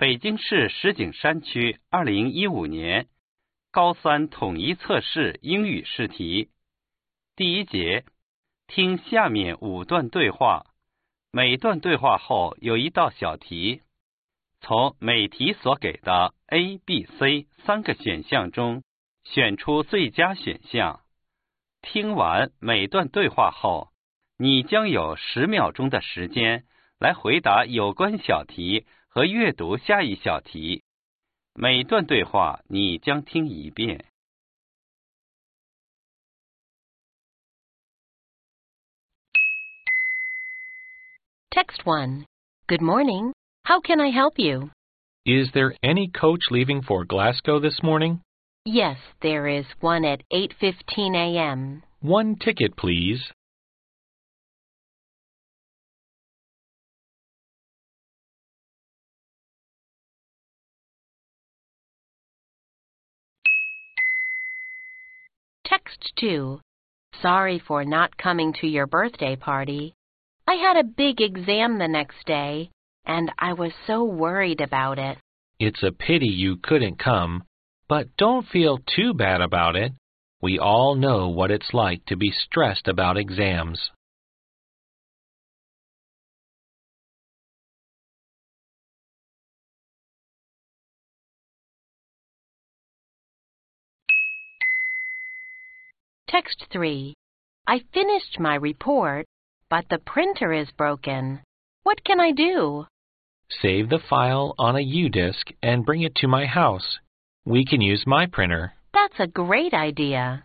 北京市石景山区2015年高3统一测试英语试题。第一节，听下面5段对话，每段对话后有一道小题，从每题所给的 A、B、C 3个选项中选出最佳选项。听完每段对话后，你将有10秒钟的时间来回答有关小题和阅读下一小题。每段对话你将听一遍。 Text 1. Good morning. How can I help you? Is there any coach leaving for Glasgow this morning? Yes, there is one at 8:15 a.m. One ticket, please. Text 2. Sorry for not coming to your birthday party. I had a big exam the next day, and I was so worried about it. It's a pity you couldn't come, but don't feel too bad about it. We all know what it's like to be stressed about exams. Text 3. I finished my report, but the printer is broken. What can I do? Save the file on a U-disk and bring it to my house. We can use my printer. That's a great idea.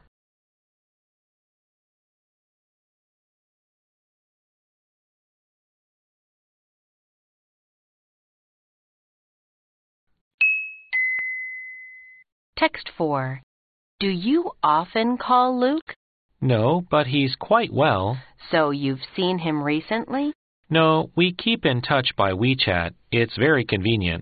Text 4. Do you often call Luke? No, but he's quite well. So you've seen him recently? No, we keep in touch by WeChat. It's very convenient.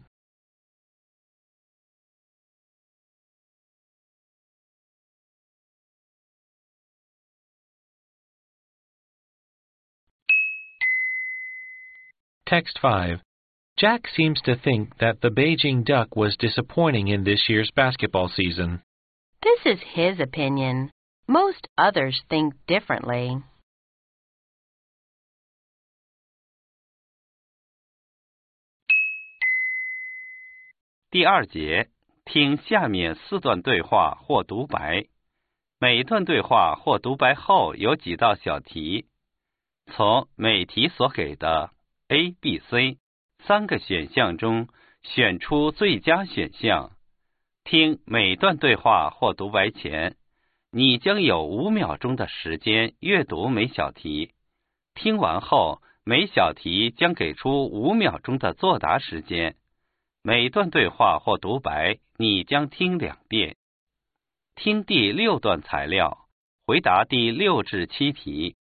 Text 5. Jack seems to think that the Beijing Duck was disappointing in this year's basketball season. This is his opinion. Most others think differently. 第二节，听下面4段对话或独白。每段对话或独白后有几道小题，从每题所给的 A、B、C 3个选项中选出最佳选项。听每段对话或独白前，你将有5秒钟的时间阅读每小题。听完后，每小题将给出5秒钟的作答时间。每段对话或独白你将听2遍。听第6段材料，回答第6至7题。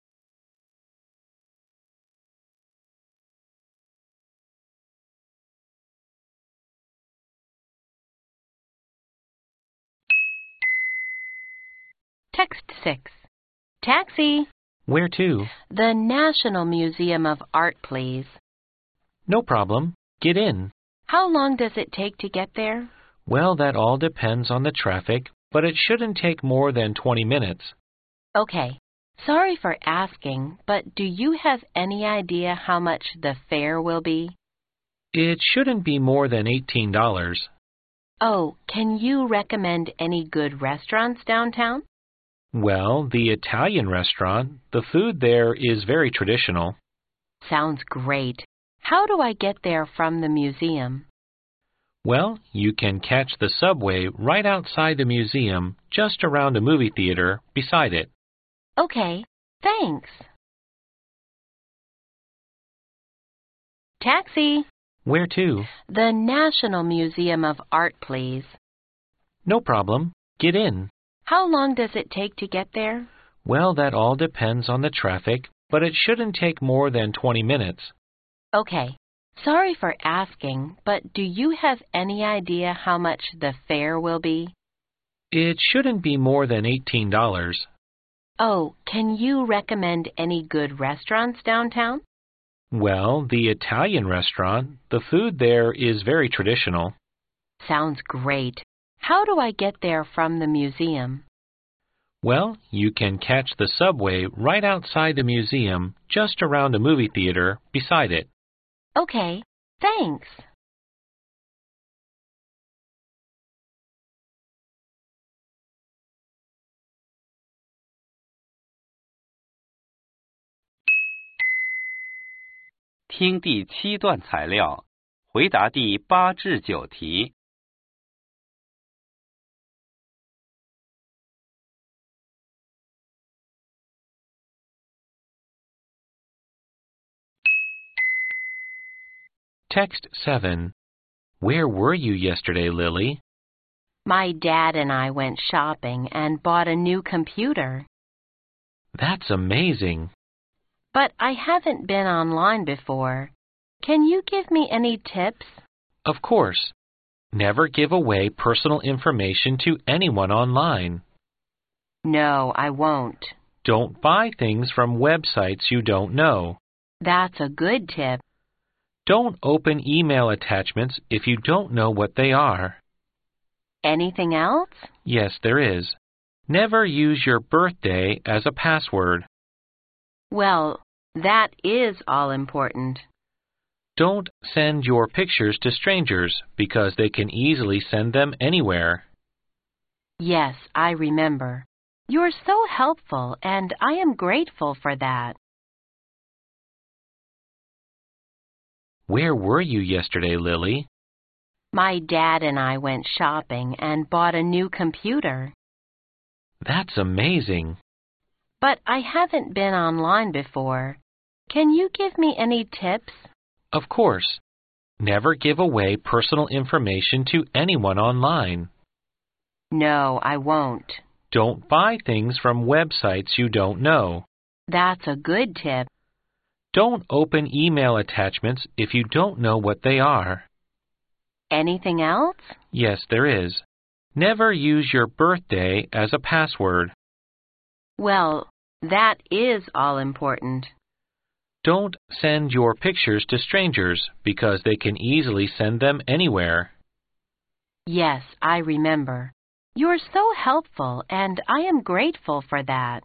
Text 6. Taxi. Where to? The National Museum of Art, please. No problem. Get in. How long does it take to get there? Well, that all depends on the traffic, but it shouldn't take more than 20 minutes. Okay. Sorry for asking, but do you have any idea how much the fare will be? It shouldn't be more than $18. Oh, can you recommend any good restaurants downtown? Well, the Italian restaurant, the food there is very traditional. Sounds great. How do I get there from the museum? Well, you can catch the subway right outside the museum, just around a movie theater beside it. Okay, thanks. Taxi. Where to? The National Museum of Art, please. No problem. Get in. How long does it take to get there? Well, that all depends on the traffic, but it shouldn't take more than 20 minutes. Okay. Sorry for asking, but do you have any idea how much the fare will be? It shouldn't be more than $18. Oh, can you recommend any good restaurants downtown? Well, the Italian restaurant, the food there is very traditional. Sounds great. How do I get there from the museum? Well, you can catch the subway right outside the museum, just around a movie theater beside it. Okay, thanks. 听第7段材料，回答第8至9题。 Text 7. Where were you yesterday, Lily? My dad and I went shopping and bought a new computer. That's amazing. But I haven't been online before. Can you give me any tips? Of course. Never give away personal information to anyone online. No, I won't. Don't buy things from websites you don't know. That's a good tip. Don't open email attachments if you don't know what they are. Anything else? Yes, there is. Never use your birthday as a password. Well, that is all important. Don't send your pictures to strangers because they can easily send them anywhere. Yes, I remember. You're so helpful, and I am grateful for that. Where were you yesterday, Lily? My dad and I went shopping and bought a new computer. That's amazing. But I haven't been online before. Can you give me any tips? Of course. Never give away personal information to anyone online. No, I won't. Don't buy things from websites you don't know. That's a good tip. Don't open email attachments if you don't know what they are. Anything else? Yes, there is. Never use your birthday as a password. Well, that is all important. Don't send your pictures to strangers because they can easily send them anywhere. Yes, I remember. You're so helpful, and I am grateful for that.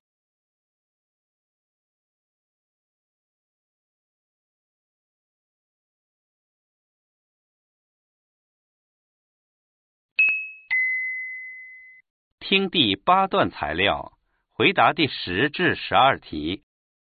听第8段材料，回答第10至12题。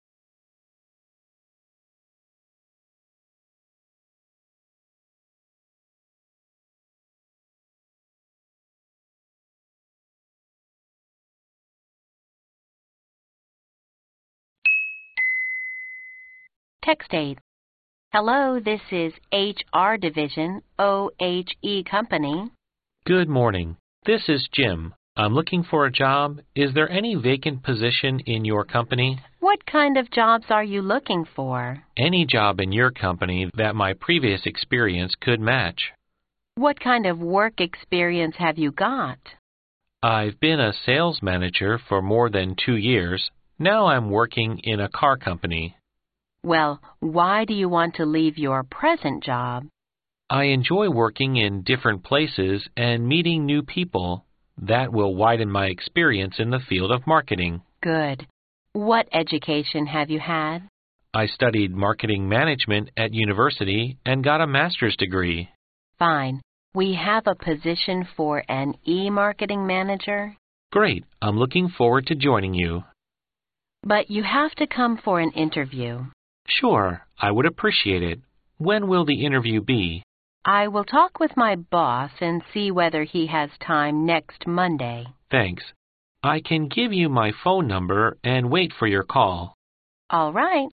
Text 8. Hello, this is HR Division, OHE Company. Good morning. This is Jim. I'm looking for a job. Is there any vacant position in your company? What kind of jobs are you looking for? Any job in your company that my previous experience could match. What kind of work experience have you got? I've been a sales manager for more than 2 years. Now I'm working in a car company. Well, why do you want to leave your present job? I enjoy working in different places and meeting new people. That will widen my experience in the field of marketing. Good. What education have you had? I studied marketing management at university and got a master's degree. Fine. We have a position for an e-marketing manager. Great. I'm looking forward to joining you. But you have to come for an interview. Sure, I would appreciate it. When will the interview be? I will talk with my boss and see whether he has time next Monday. Thanks. I can give you my phone number and wait for your call. All right.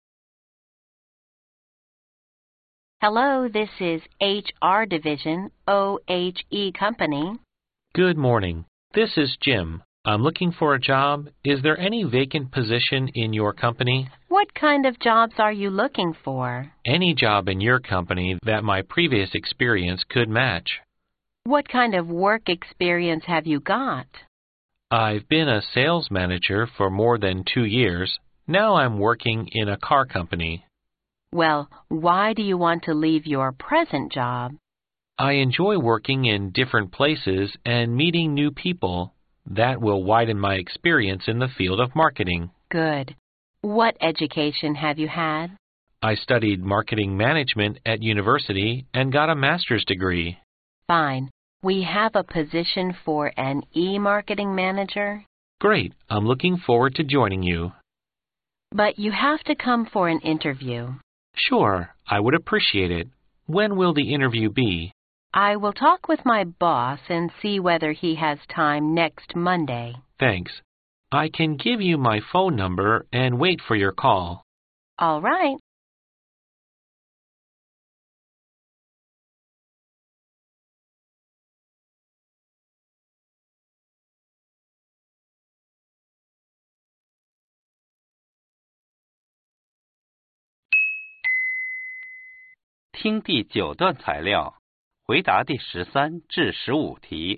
Hello, this is HR Division, OHE Company. Good morning. This is Jim. I'm looking for a job. Is there any vacant position in your company? What kind of jobs are you looking for? Any job in your company that my previous experience could match. What kind of work experience have you got? I've been a sales manager for more than 2 years. Now I'm working in a car company. Well, why do you want to leave your present job? I enjoy working in different places and meeting new people. That will widen my experience in the field of marketing. Good. What education have you had? I studied marketing management at university and got a master's degree. Fine. We have a position for an e-marketing manager. Great. I'm looking forward to joining you. But you have to come for an interview. Sure, I would appreciate it. When will the interview be? I will talk with my boss and see whether he has time next Monday. Thanks. I can give you my phone number and wait for your call. All right. 听第9段材料，回答第13至15题。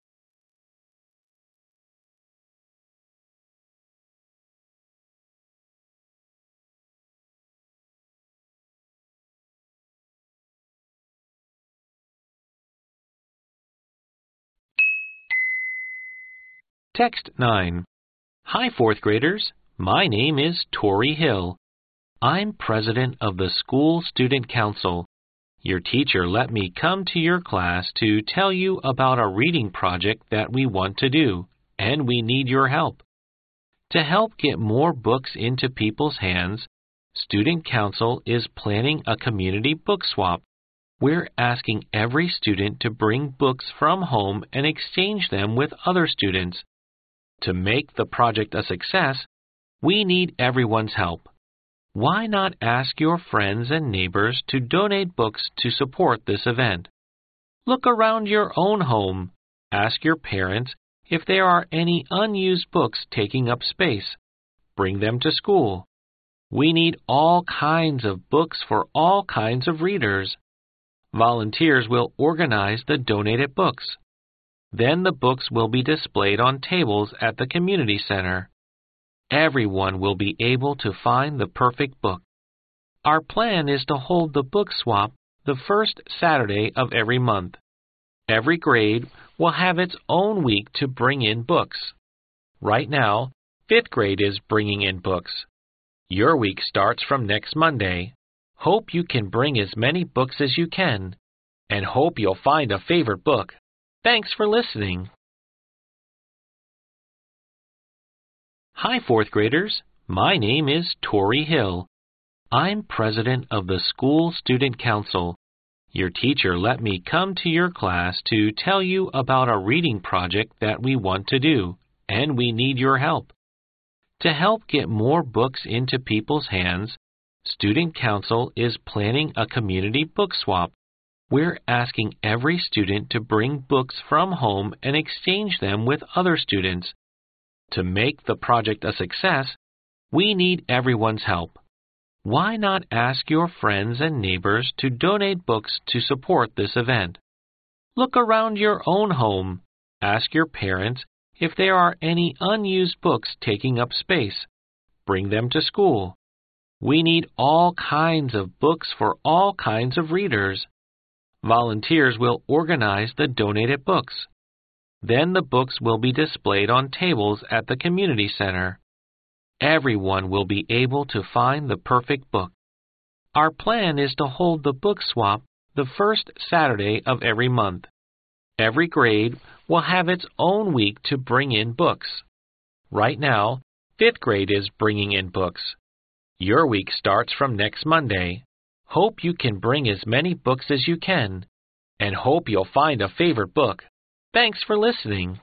Text 9. Hi, fourth graders. My name is Tori Hill. I'm president of the School Student Council. Your teacher let me come to your class to tell you about a reading project that we want to do, and we need your help. To help get more books into people's hands, Student Council is planning a community book swap. We're asking every student to bring books from home and exchange them with other students. To make the project a success, we need everyone's help. Why not ask your friends and neighbors to donate books to support this event? Look around your own home. Ask your parents if there are any unused books taking up space. Bring them to school. We need all kinds of books for all kinds of readers. Volunteers will organize the donated books. Then the books will be displayed on tables at the community center. Everyone will be able to find the perfect book. Our plan is to hold the book swap the first Saturday of every month. Every grade will have its own week to bring in books. Right now, 5th grade is bringing in books. Your week starts from next Monday. Hope you can bring as many books as you can, and hope you'll find a favorite book. Thanks for listening. Hi, 4th graders. My name is Tori Hill. I'm president of the School Student Council. Your teacher let me come to your class to tell you about a reading project that we want to do, and we need your help. To help get more books into people's hands, Student Council is planning a community book swap. We're asking every student to bring books from home and exchange them with other students. To make the project a success, we need everyone's help. Why not ask your friends and neighbors to donate books to support this event? Look around your own home. Ask your parents if there are any unused books taking up space. Bring them to school. We need all kinds of books for all kinds of readers. Volunteers will organize the donated books. Then the books will be displayed on tables at the community center. Everyone will be able to find the perfect book. Our plan is to hold the book swap the first Saturday of every month. Every grade will have its own week to bring in books. Right now, 5th grade is bringing in books. Your week starts from next Monday. Hope you can bring as many books as you can, and hope you'll find a favorite book. Thanks for listening.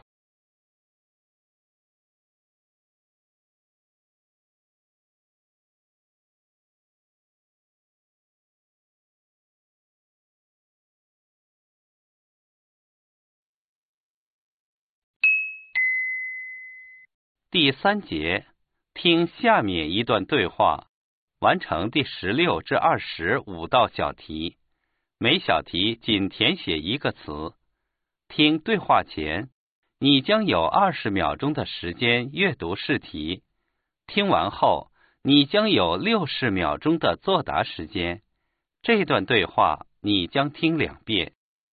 第3节，听下面一段对话，完成第16至25道小题，每小题仅填写一个词。听对话前，你将有20秒钟的时间阅读试题。听完后， 你将有60秒钟的作答时间。这段对话你将听2遍。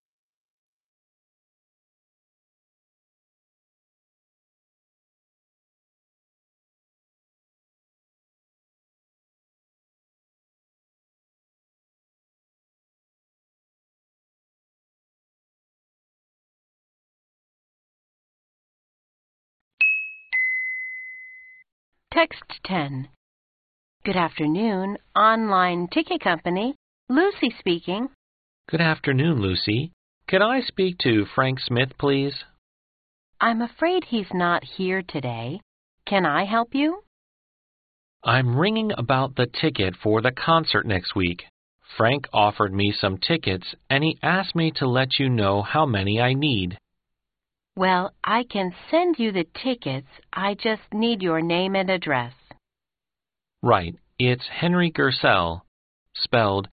Text 10. Good afternoon, online ticket company. Lucy speaking. Good afternoon, Lucy. Could I speak to Frank Smith, please? I'm afraid he's not here today. Can I help you? I'm ringing about the ticket for the concert next week. Frank offered me some tickets, and he asked me to let you know how many I need. Well, I can send you the tickets. I just need your name and address. Right, it's Henry Gersel, spelled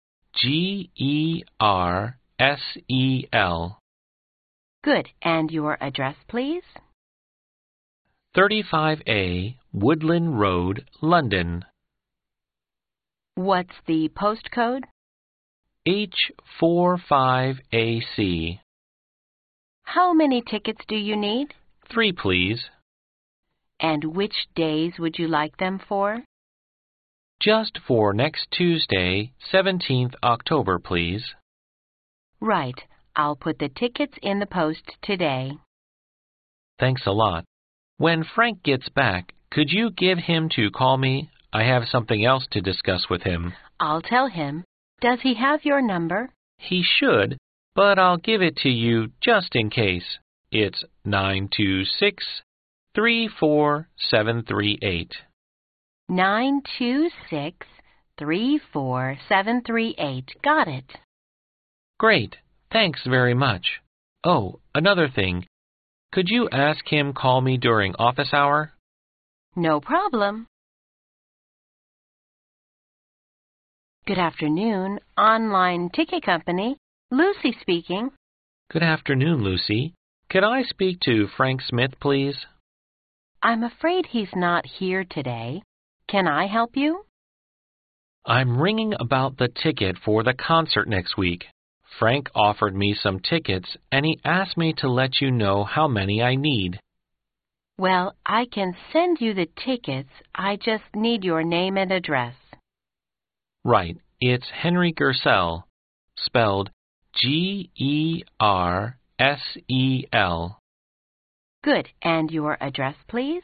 G-E-R-S-E-L. Good. And your address, please? 35A Woodland Road, London. What's the postcode? H45AC. How many tickets do you need? 3, please. And which days would you like them for? Just for next Tuesday, 17th October, please. Right. I'll put the tickets in the post today. Thanks a lot. When Frank gets back, could you give him to call me? I have something else to discuss with him. I'll tell him. Does he have your number? He should, but I'll give it to you just in case. It's 926-34738. 926-34738. Got it. Great. Thanks very much. Oh, another thing. Could you ask him call me during office hour? No problem. Good afternoon, online ticket company. Lucy speaking. Good afternoon, Lucy. Could I speak to Frank Smith, please? I'm afraid he's not here today. Can I help you? I'm ringing about the ticket for the concert next week. Frank offered me some tickets, and he asked me to let you know how many I need. Well, I can send you the tickets. I just need your name and address. Right, it's Henry Gersel, spelled G-E-R-S-E-L. Good. And your address, please?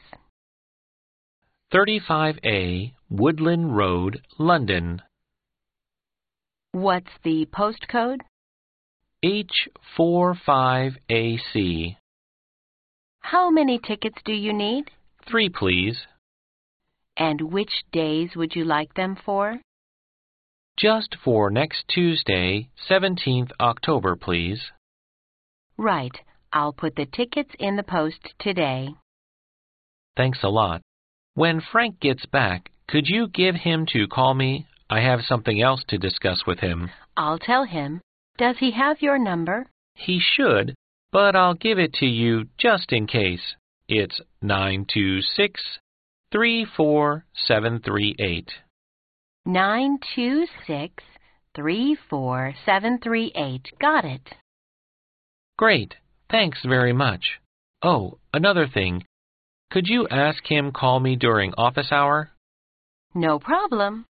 35A Woodland Road, London. What's the postcode? H45AC. How many tickets do you need? 3, please. And which days would you like them for? Just for next Tuesday, 17th October, please. Right. I'll put the tickets in the post today. Thanks a lot. When Frank gets back, could you give him to call me? I have something else to discuss with him. I'll tell him. Does he have your number? He should, but I'll give it to you just in case. It's 926-34738. 926-34738. Got it. Great. Thanks very much. Oh, another thing. Could you ask him call me during office hour? No problem.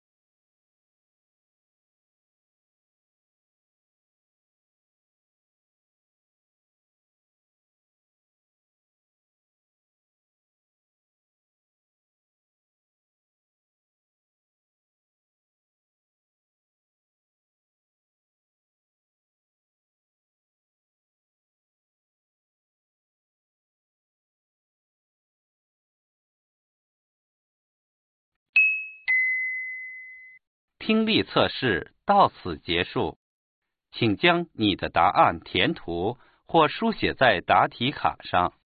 听力测试到此结束，请将你的答案填涂或书写在答题卡上。